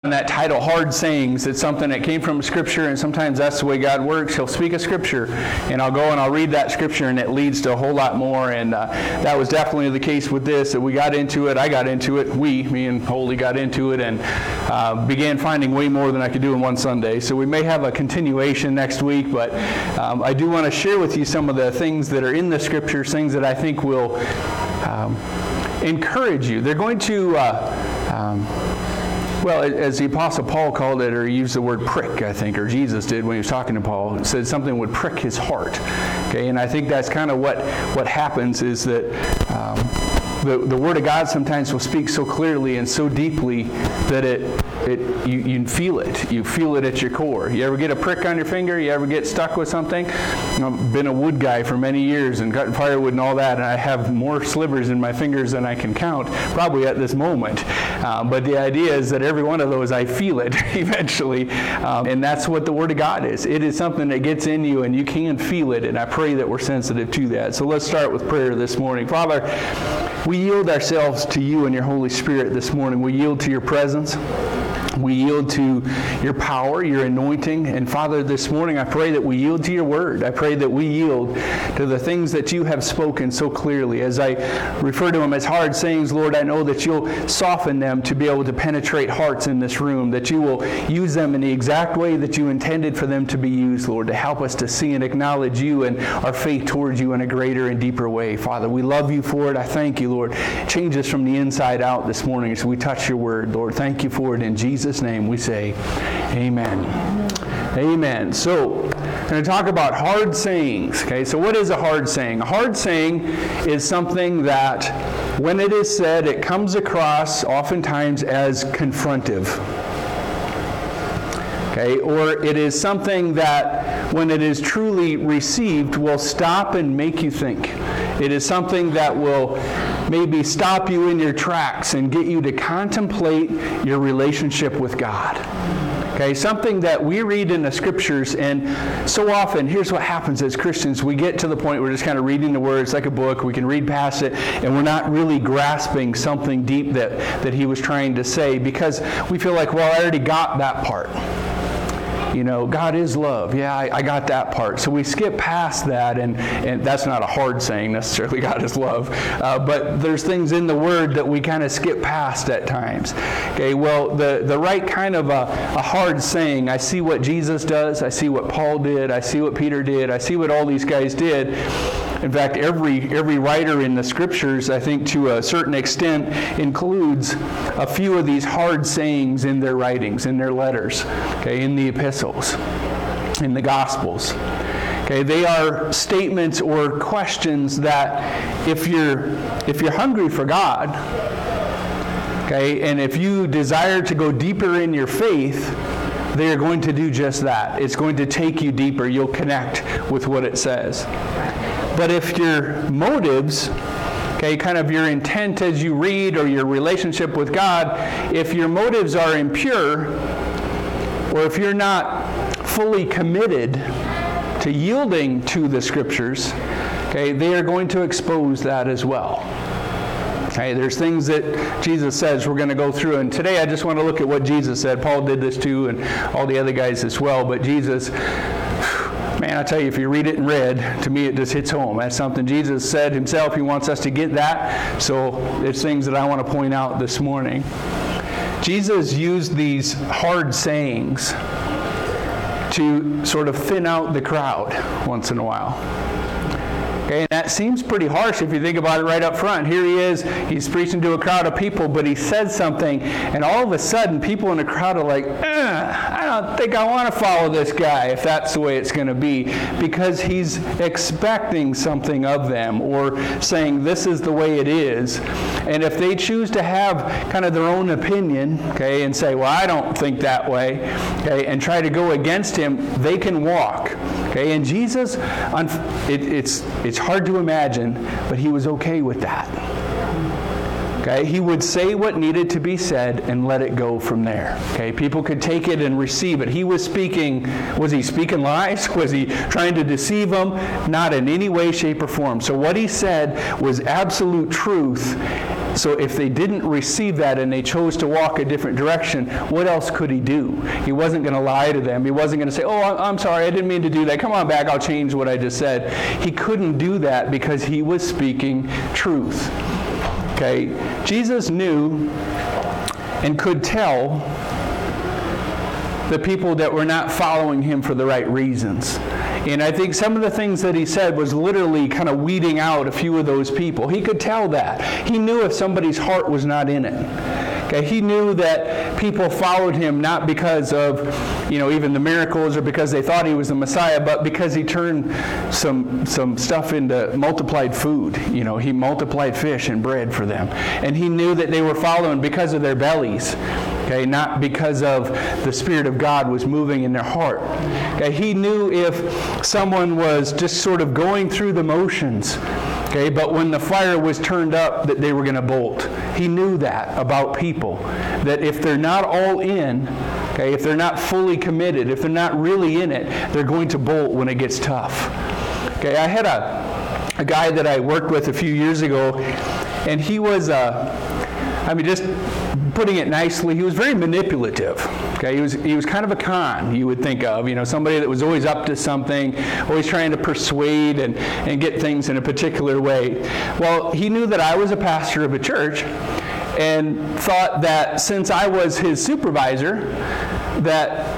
that title, Hard Sayings. It's something that came from Scripture, and sometimes that's the way God works. He'll speak a Scripture, and I'll go and I'll read that Scripture, and it leads to a whole lot more. And that was definitely the case with this, that we got into it, I got into it, me and Holy got into it, and began finding way more than I could do in one Sunday. So we may have a continuation next week, but I do want to share with you some of the things that are in the Scriptures, things that I think will encourage you. They're going to... well, as the Apostle Paul called it, or he used the word prick, I think, or Jesus did when he was talking to Paul, it said something would prick his heart. Okay, and I think that's kind of what happens is that the Word of God sometimes will speak so clearly and so deeply that you feel it. You feel it at your core. You ever get a prick on your finger? You ever get stuck with something? I've been a wood guy for many years and cutting firewood and all that, and I have more slivers in my fingers than I can count, probably at this moment. But the idea is that every one of those, I feel it eventually. And that's what the Word of God is. It is something that gets in you, and you can feel it, and I pray that we're sensitive to that. So let's start with prayer this morning. Father, we yield ourselves to you and your Holy Spirit this morning. We yield to your presence. We yield to your power, your anointing. And Father, this morning I pray that we yield to your word. I pray that we yield to the things that you have spoken so clearly. As I refer to them as hard sayings, Lord, I know that you'll soften them to be able to penetrate hearts in this room, that you will use them in the exact way that you intended for them to be used, Lord, to help us to see and acknowledge you and our faith towards you in a greater and deeper way. Father, we love you for it. I thank you, Lord. Change us from the inside out this morning as we touch your word, Lord. Thank you for it in Jesus' name we say amen. Amen. So, I'm going to talk about hard sayings. Okay, so what is a hard saying? A hard saying is something that when it is said, it comes across oftentimes as confrontive. Okay, or it is something that when it is truly received will stop and make you think. It is something that will maybe stop you in your tracks and get you to contemplate your relationship with God. Okay, something that we read in the Scriptures, and so often, here's what happens as Christians. We get to the point where we're just kind of reading the Word. It's like a book. We can read past it, and we're not really grasping something deep that he was trying to say, because we feel like, well, I already got that part. You know, God is love. Yeah, I got that part. So we skip past that, and that's not a hard saying necessarily, God is love. But there's things in the Word that we kind of skip past at times. Okay, well, the right kind of a hard saying, I see what Jesus does, I see what Paul did, I see what Peter did, I see what all these guys did. In fact, every writer in the Scriptures, I think to a certain extent, includes a few of these hard sayings in their writings, in their letters, okay, in the epistles, in the Gospels. Okay, they are statements or questions that if you're hungry for God, okay, and if you desire to go deeper in your faith, they are going to do just that. It's going to take you deeper. You'll connect with what it says. But if your motives, okay, kind of your intent as you read or your relationship with God, if your motives are impure, or if you're not fully committed to yielding to the Scriptures, okay, they are going to expose that as well. Okay, there's things that Jesus says we're going to go through, and today I just want to look at what Jesus said. Paul did this too, and all the other guys as well, but Jesus... Man, I tell you, if you read it in red, to me it just hits home. That's something Jesus said himself. He wants us to get that. So there's things that I want to point out this morning. Jesus used these hard sayings to sort of thin out the crowd once in a while. Okay, and that seems pretty harsh if you think about it right up front. Here he is, he's preaching to a crowd of people, but he said something, and all of a sudden people in the crowd are like, I don't think I want to follow this guy if that's the way it's going to be, because he's expecting something of them, or saying this is the way it is. And if they choose to have kind of their own opinion, okay, and say, well, I don't think that way, okay, and try to go against him, they can walk. Okay, and Jesus, it's hard to imagine, but he was okay with that. Okay, he would say what needed to be said and let it go from there. Okay, people could take it and receive it. He was speaking, was he speaking lies? Was he trying to deceive them? Not in any way, shape, or form. So what he said was absolute truth, So if they didn't receive that and they chose to walk a different direction, what else could he do? He wasn't going to lie to them. He wasn't going to say, oh, I'm sorry, I didn't mean to do that. Come on back, I'll change what I just said. He couldn't do that because he was speaking truth. Okay? Jesus knew and could tell the people that were not following him for the right reasons. And I think some of the things that he said was literally kind of weeding out a few of those people. He could tell that. He knew if somebody's heart was not in it. Okay, he knew that people followed him not because of, even the miracles or because they thought he was the Messiah, but because he turned some stuff into multiplied food. He multiplied fish and bread for them. And he knew that they were following because of their bellies. Okay, not because of the Spirit of God was moving in their heart. Okay, he knew if someone was just sort of going through the motions, okay, but when the fire was turned up, that they were going to bolt. He knew that about people, that if they're not all in, okay, if they're not fully committed, if they're not really in it, they're going to bolt when it gets tough. Okay, I had a guy that I worked with a few years ago, and he was, just putting it nicely, he was very manipulative. Okay, he was kind of a con, you would think of, somebody that was always up to something, always trying to persuade and get things in a particular way. Well, he knew that I was a pastor of a church and thought that since I was his supervisor, that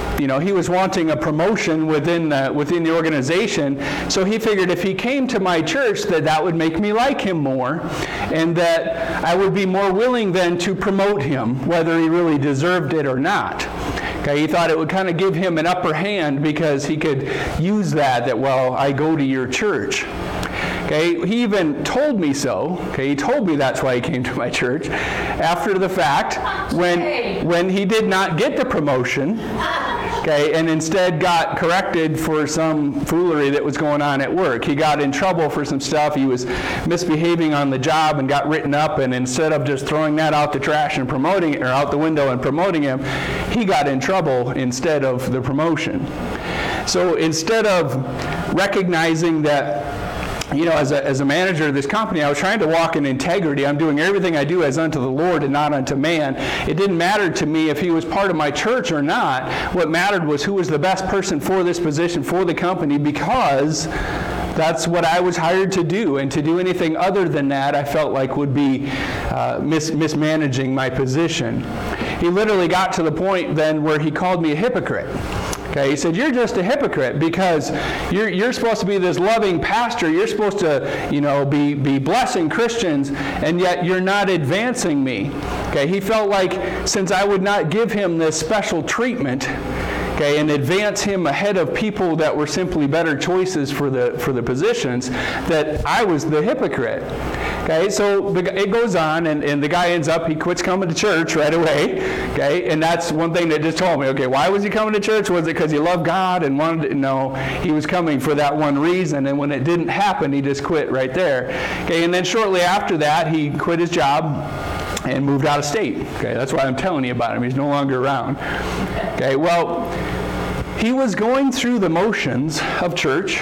he was wanting a promotion within the organization, so he figured if he came to my church that would make me like him more, and that I would be more willing then to promote him, whether he really deserved it or not. Okay, he thought it would kind of give him an upper hand because he could use that, well, I go to your church. Okay, he even told me so. Okay, he told me that's why he came to my church after the fact when he did not get the promotion. Okay, and instead got corrected for some foolery that was going on at work. He got in trouble for some stuff. He was misbehaving on the job and got written up, and instead of just throwing that out the trash and promoting it, or out the window and promoting him, he got in trouble instead of the promotion. So instead of recognizing that, as a manager of this company, I was trying to walk in integrity. I'm doing everything I do as unto the Lord and not unto man. It didn't matter to me if he was part of my church or not. What mattered was who was the best person for this position, for the company, because that's what I was hired to do. And to do anything other than that, I felt like would be mismanaging my position. He literally got to the point then where he called me a hypocrite. Okay, he said, you're just a hypocrite because you're supposed to be this loving pastor. You're supposed to, be blessing Christians, and yet you're not advancing me. Okay, he felt like since I would not give him this special treatment, okay, and advance him ahead of people that were simply better choices for the positions, that I was the hypocrite. Okay, so it goes on, and the guy ends up, he quits coming to church right away. Okay, and that's one thing that just told me, okay, why was he coming to church? Was it because he loved God and wanted to? No, he was coming for that one reason, and when it didn't happen, he just quit right there. Okay, and then shortly after that, he quit his job and moved out of state. Okay, that's why I'm telling you about him. He's no longer around. Okay, well, he was going through the motions of church,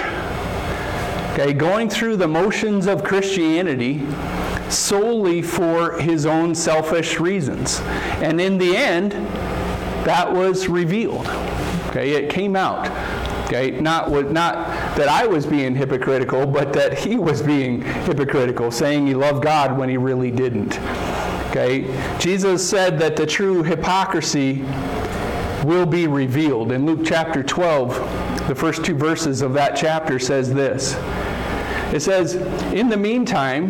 okay, going through the motions of Christianity solely for his own selfish reasons. And in the end, that was revealed. Okay, it came out. Okay, not that I was being hypocritical, but that he was being hypocritical, saying he loved God when he really didn't. Okay, Jesus said that the true hypocrisy will be revealed. In Luke chapter 12, the first 2 verses of that chapter says this. It says, in the meantime,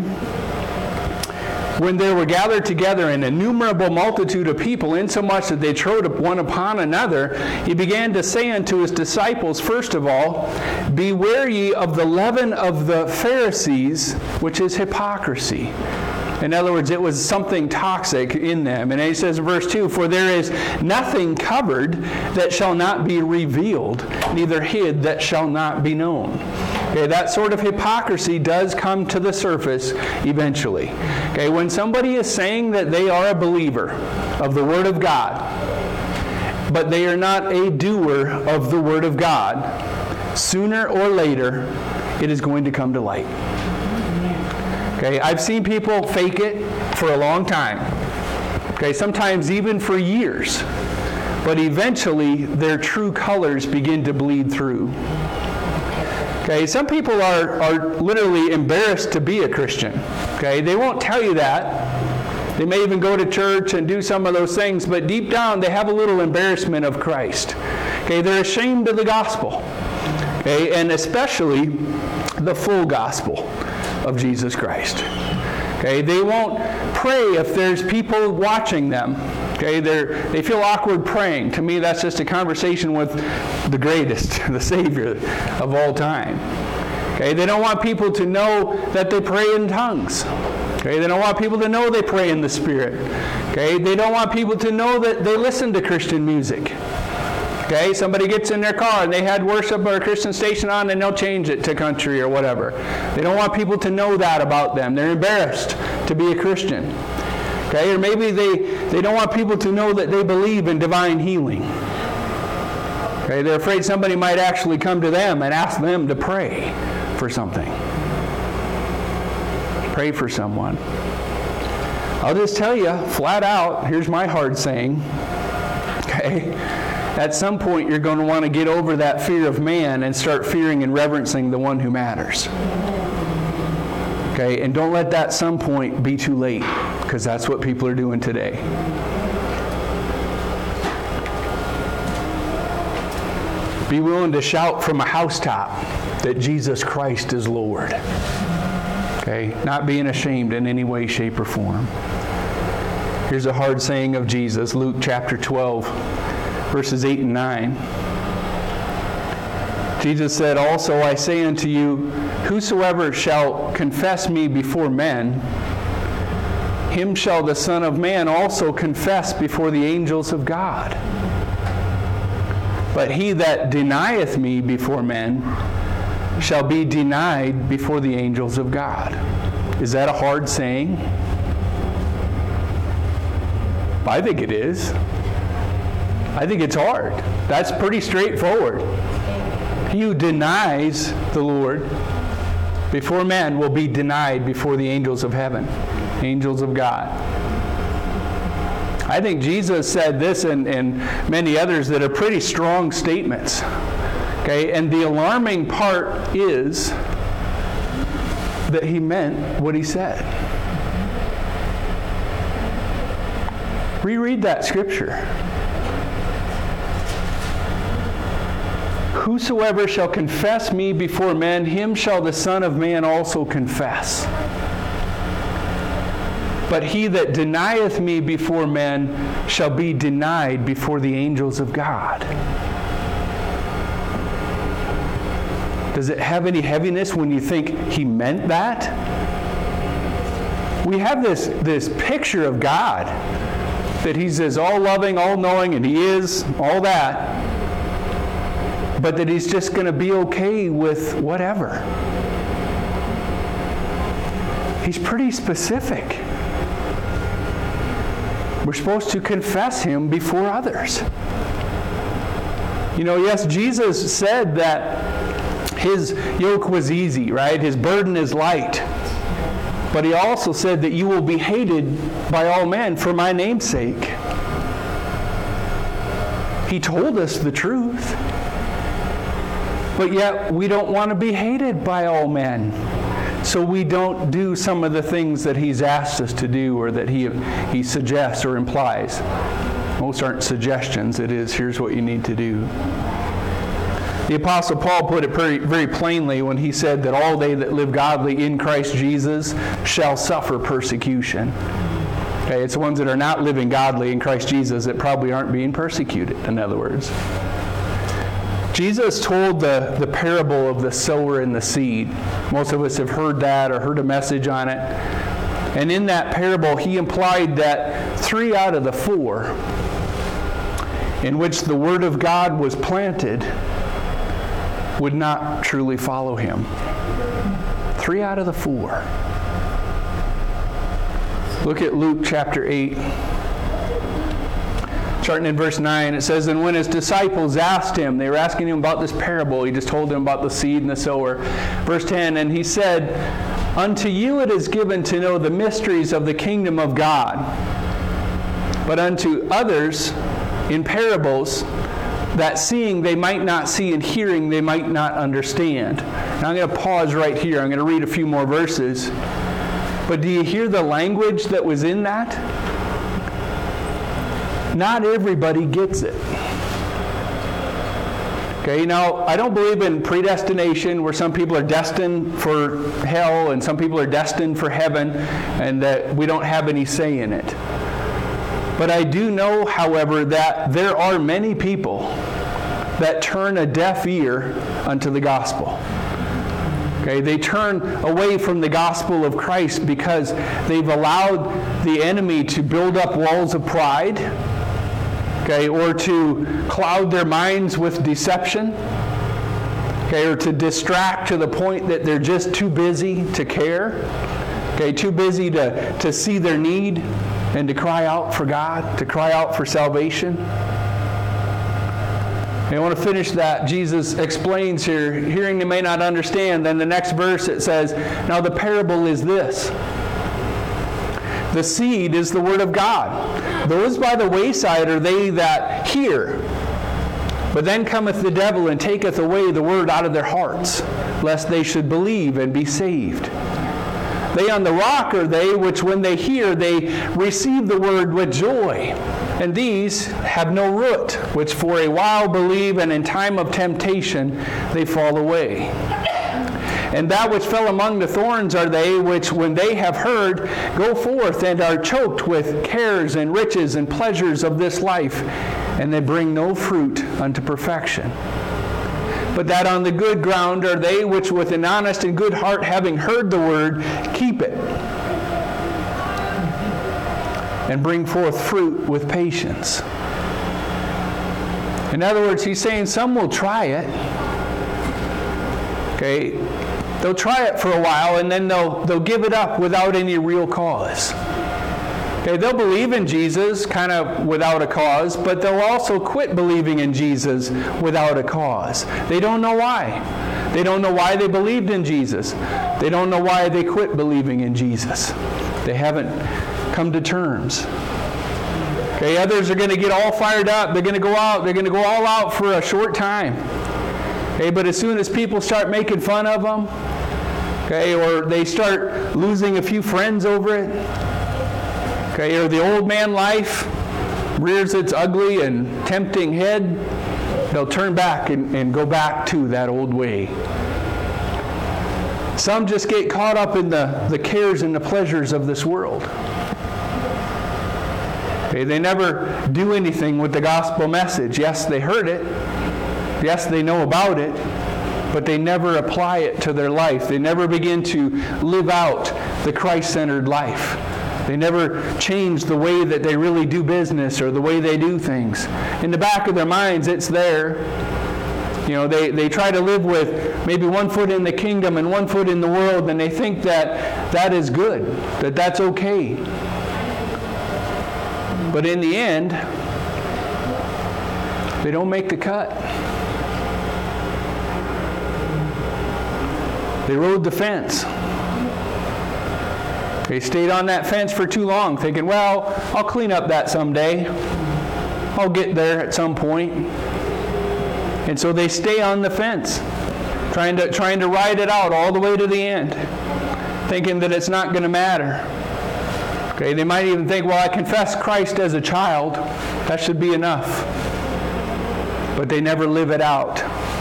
when there were gathered together an innumerable multitude of people, insomuch that they trode one upon another, he began to say unto his disciples, first of all, beware ye of the leaven of the Pharisees, which is hypocrisy. In other words, it was something toxic in them. And he says in verse 2, for there is nothing covered that shall not be revealed, neither hid that shall not be known. Okay, that sort of hypocrisy does come to the surface eventually. Okay, when somebody is saying that they are a believer of the Word of God, but they are not a doer of the Word of God, sooner or later, it is going to come to light. Okay, I've seen people fake it for a long time. Okay, sometimes even for years. But eventually, their true colors begin to bleed through. Okay, some people are literally embarrassed to be a Christian. Okay, they won't tell you that. They may even go to church and do some of those things, but deep down they have a little embarrassment of Christ. Okay, they're ashamed of the gospel. Okay, and especially the full gospel of Jesus Christ. Okay, they won't pray if there's people watching them. Okay, they feel awkward praying. To me, that's just a conversation with the greatest, the Savior of all time. Okay, they don't want people to know that they pray in tongues. Okay, they don't want people to know they pray in the Spirit. Okay, they don't want people to know that they listen to Christian music. Okay, somebody gets in their car and they had worship or a Christian station on and they'll change it to country or whatever. They don't want people to know that about them. They're embarrassed to be a Christian. Okay, or maybe they don't want people to know that they believe in divine healing. Okay, they're afraid somebody might actually come to them and ask them to pray for something. Pray for someone. I'll just tell you, flat out, here's my hard saying. Okay, at some point you're going to want to get over that fear of man and start fearing and reverencing the one who matters. Okay, and don't let that some point be too late, because that's what people are doing today. Be willing to shout from a housetop that Jesus Christ is Lord. Okay, not being ashamed in any way, shape, or form. Here's a hard saying of Jesus, Luke chapter 12, verses 8 and 9. Jesus said, "Also I say unto you, whosoever shall confess me before men, him shall the Son of Man also confess before the angels of God. But he that denieth me before men shall be denied before the angels of God." Is that a hard saying? I think it is. I think it's hard. That's pretty straightforward. He who denies the Lord before men will be denied before the angels of heaven, angels of God. I think Jesus said this and many others that are pretty strong statements. Okay, and the alarming part is that he meant what he said. Reread that scripture. Whosoever shall confess me before men, him shall the Son of Man also confess. But he that denieth me before men shall be denied before the angels of God. Does it have any heaviness when you think he meant that? We have this picture of God, that he's this all-loving, all-knowing, and he is all that, but that he's just going to be okay with whatever. He's pretty specific. We're supposed to confess him before others. You know, yes, Jesus said that his yoke was easy, right? His burden is light. But he also said that you will be hated by all men for my name's sake. He told us the truth. But yet we don't want to be hated by all men. So we don't do some of the things that he's asked us to do or that he suggests or implies. Most aren't suggestions. It is, here's what you need to do. The Apostle Paul put it very plainly when he said that all they that live godly in Christ Jesus shall suffer persecution. Okay, it's the ones that are not living godly in Christ Jesus that probably aren't being persecuted, in other words. Jesus told the parable of the sower and the seed. Most of us have heard that or heard a message on it. And in that parable, he implied that 3 out of the 4 in which the Word of God was planted would not truly follow him. 3 out of the 4. Look at Luke chapter 8. Starting in verse 9, it says, "And when his disciples asked him," they were asking him about this parable, he just told them about the seed and the sower. Verse 10, "And he said, Unto you it is given to know the mysteries of the kingdom of God, but unto others in parables, that seeing they might not see, and hearing they might not understand. Now I'm going to pause right here. I'm going to read a few more verses. But do you hear the language that was in that? Not everybody gets it. Okay, now I don't believe in predestination, where some people are destined for hell and some people are destined for heaven, and that we don't have any say in it. But I do know, however, that there are many people that turn a deaf ear unto the gospel. Okay, they turn away from the gospel of Christ because they've allowed the enemy to build up walls of pride, okay, or to cloud their minds with deception, okay, or to distract to the point that they're just too busy to care, okay, too busy to see their need and to cry out for God, to cry out for salvation. And I want to finish that. Jesus explains here, hearing they may not understand. Then the next verse it says, now the parable is this. The seed is the word of God. Those by the wayside are they that hear. But then cometh the devil and taketh away the word out of their hearts, lest they should believe and be saved. They on the rock are they, which when they hear, they receive the word with joy. And these have no root, which for a while believe, and in time of temptation they fall away. And that which fell among the thorns are they, which when they have heard, go forth and are choked with cares and riches and pleasures of this life, and they bring no fruit unto perfection. But that on the good ground are they which with an honest and good heart, having heard the word, keep it, and bring forth fruit with patience. In other words, he's saying some will try it. Okay, they'll try it for a while, and then they'll give it up without any real cause. Okay, they'll believe in Jesus kind of without a cause, but they'll also quit believing in Jesus without a cause. They don't know why. They don't know why they believed in Jesus. They don't know why they quit believing in Jesus. They haven't come to terms. Okay, others are going to get all fired up. They're going to go out. They're going to go all out for a short time. Okay, but as soon as people start making fun of them, okay, or they start losing a few friends over it, okay, or the old man life rears its ugly and tempting head, they'll turn back and go back to that old way. Some just get caught up in the cares and the pleasures of this world. Okay, they never do anything with the gospel message. Yes, they heard it. Yes, they know about it, but they never apply it to their life. They never begin to live out the Christ-centered life. They never change the way that they really do business or the way they do things. In the back of their minds, it's there. You know, they try to live with maybe one foot in the kingdom and one foot in the world, and they think that that is good, that that's okay. But in the end, they don't make the cut. They rode the fence. They stayed on that fence for too long, thinking, well, I'll clean up that someday. I'll get there at some point. And so they stay on the fence, trying to ride it out all the way to the end, thinking that it's not going to matter. Okay, they might even think, well, I confessed Christ as a child. That should be enough. But they never live it out.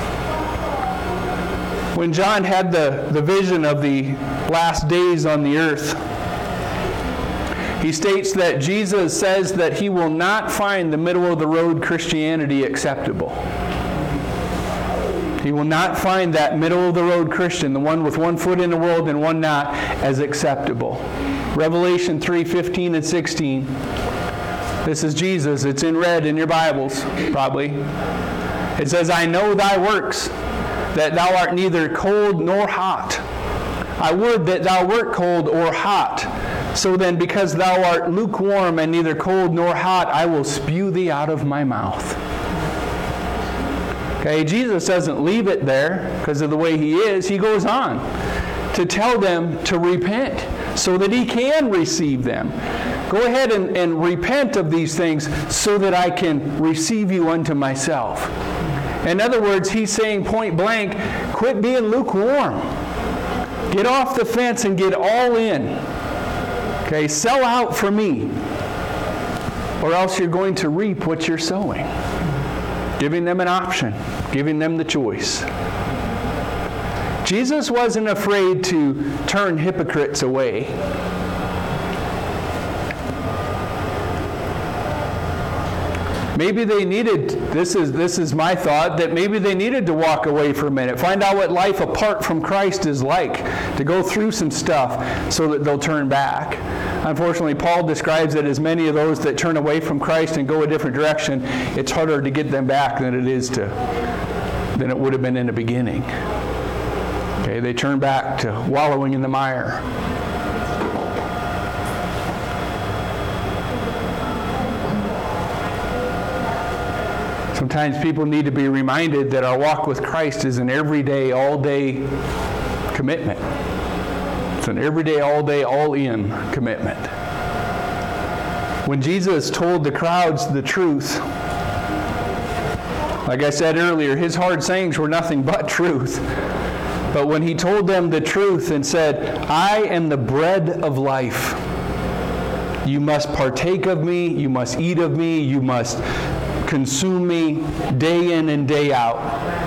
When John had the vision of the last days on the earth, he states that Jesus says that he will not find the middle-of-the-road Christianity acceptable. He will not find that middle-of-the-road Christian, the one with one foot in the world and one not, as acceptable. Revelation 3:15 and 16. This is Jesus. It's in red in your Bibles, probably. It says, I know thy works, that thou art neither cold nor hot. I would that thou wert cold or hot. So then, because thou art lukewarm and neither cold nor hot, I will spew thee out of my mouth. Okay, Jesus doesn't leave it there because of the way he is. He goes on to tell them to repent so that he can receive them. Go ahead and repent of these things so that I can receive you unto myself. In other words, he's saying point blank, quit being lukewarm. Get off the fence and get all in. Okay, sell out for me. Or else you're going to reap what you're sowing. Giving them an option, giving them the choice. Jesus wasn't afraid to turn hypocrites away. Maybe they needed, this is my thought, that maybe they needed to walk away for a minute, find out what life apart from Christ is like, to go through some stuff so that they'll turn back. Unfortunately, Paul describes it as many of those that turn away from Christ and go a different direction, it's harder to get them back than it would have been in the beginning. Okay, they turn back to wallowing in the mire. Sometimes people need to be reminded that our walk with Christ is an everyday, all-day commitment. It's an everyday, all-day, all-in commitment. When Jesus told the crowds the truth, like I said earlier, his hard sayings were nothing but truth. But when he told them the truth and said, I am the bread of life. You must partake of me, you must eat of me, you must consume me day in and day out.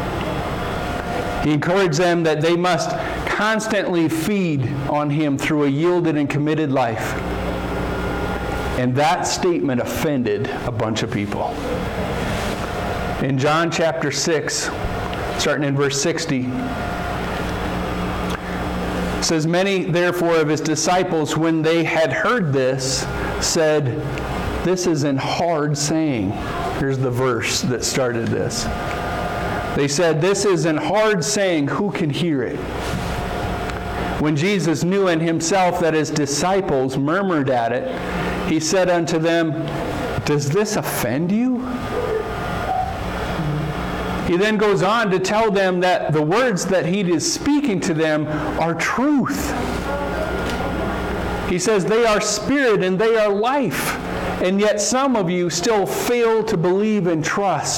He encouraged them that they must constantly feed on him through a yielded and committed life. And that statement offended a bunch of people. In John chapter 6, starting in verse 60, it says, many therefore of his disciples, when they had heard this, said, this is an hard saying. Here's the verse that started this. They said, this is an hard saying, who can hear it? When Jesus knew in himself that his disciples murmured at it, he said unto them, does this offend you? He then goes on to tell them that the words that he is speaking to them are truth. He says they are spirit and they are life, and yet some of you still fail to believe and trust.